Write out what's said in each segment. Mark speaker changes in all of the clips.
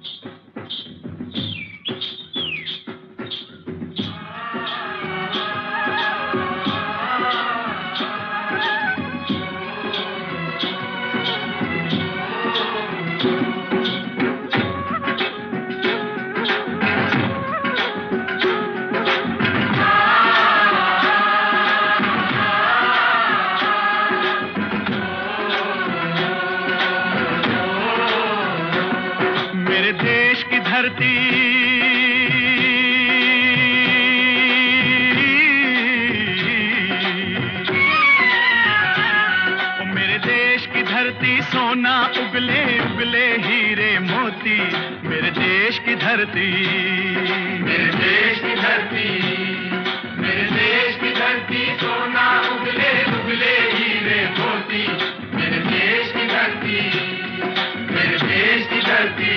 Speaker 1: धरती मेरे देश की धरती सोना उगले उगले हीरे मोती मेरे देश की धरती मेरे देश की धरती मेरे देश की धरती सोना उगले उगले हीरे मोती मेरे देश की धरती मेरे देश की धरती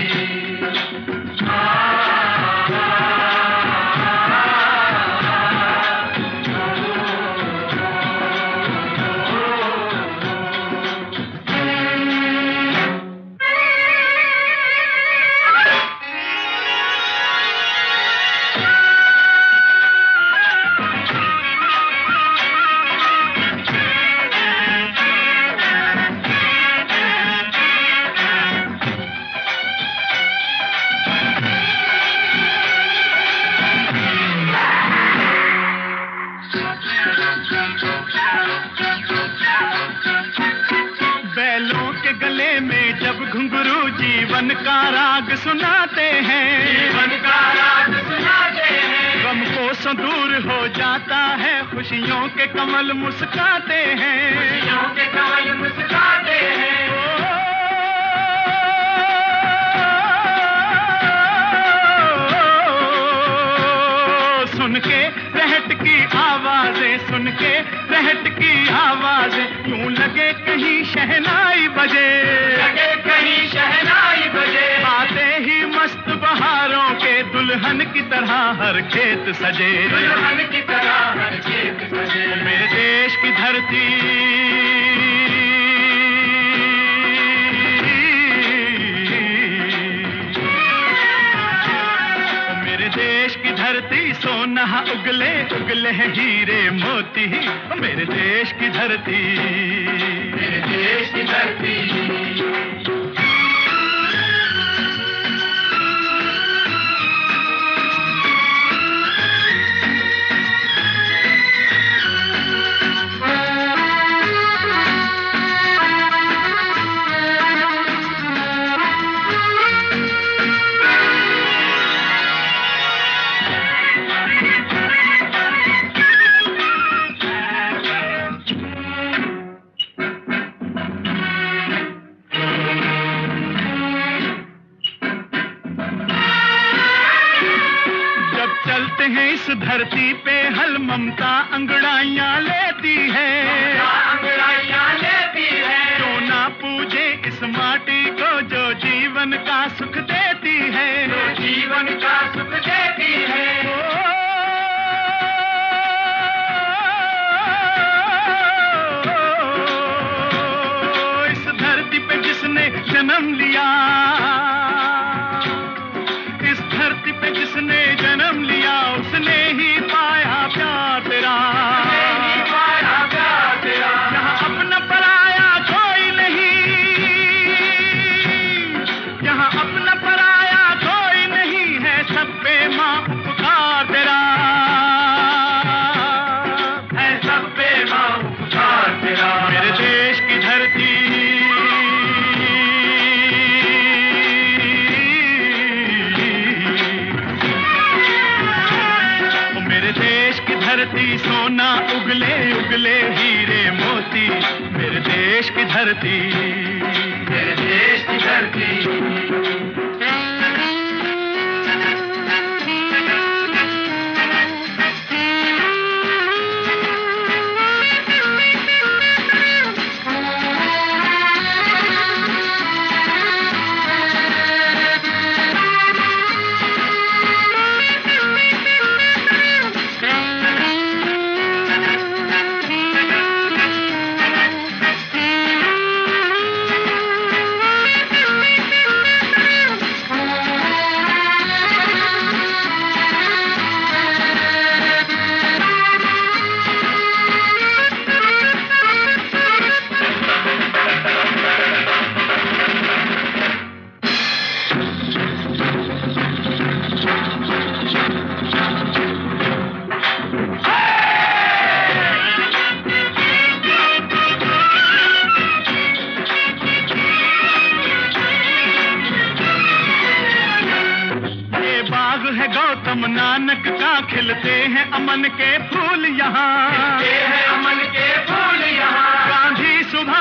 Speaker 1: घुंघरू जीवन का राग सुनाते हैं जीवन का राग सुनाते हैं गम को दूर हो जाता है खुशियों के कमल मुस्काते हैं खुशियों के कमल मुस्काते हैं सुन के रहट की आवाजें सुन के रहट की आवाजें यूं लगे कहीं शहनाई बजे लगे कहीं शहनाई बजे आते ही मस्त बहारों के दुल्हन की तरह हर खेत सजे दुल्हन की तरह हर खेत सजे मेरे देश की धरती देश की धरती सोना उगले उगले हीरे मोती मेरे देश की धरती मेरे देश की धरती इस धरती पे हल ममता अंगड़ाइयां लेती है अंगड़ाइयां लेती है जो ना पूजे इस माटी को जो जीवन का सुख देती है जो जीवन का सुख देती है इस धरती पे जिसने जन्म लिया इस धरती पे जिसने जन्म लिया उसने ही पाया प्यार तेरा यहाँ अपना पराया कोई नहीं यहाँ अपना पराया कोई नहीं है सब पे माँ उपकार तेरा है सब पे माँ उपकार तेरा मेरे देश की धरती धरती सोना उगले उगले हीरे मोती मेरे देश की धरती मेरे देश की धरती हम नानक का खिलते हैं अमन के फूल यहाँ, खिलते हैं अमन के फूल यहाँ। गांधी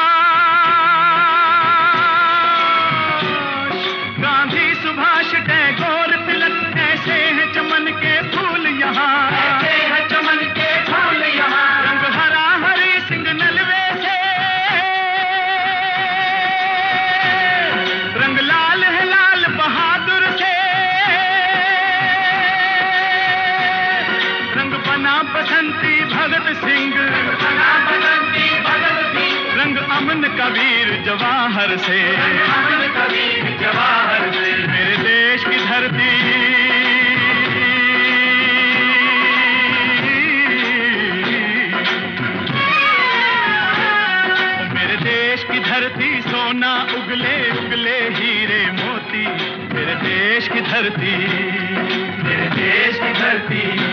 Speaker 1: सुभाष टैगोर तिलक ऐसे हैं चमन के फूल यहाँ, ऐसे हैं चमन के फूल यहाँ। रंग हरा हरी सिंह नलवे से, रंग लाल है लाल बहादुर से, रंग बना बसंती भगत सिंह, बना बसंती भगत सिंह। रंग अमन कबीर जवाहर से, अमन कबीर जवाहर से। मेरे देश की धरती, मेरे देश की धरती सोना उगले उगले हीरे मोती। मेरे देश की धरती, मेरे देश की धरती।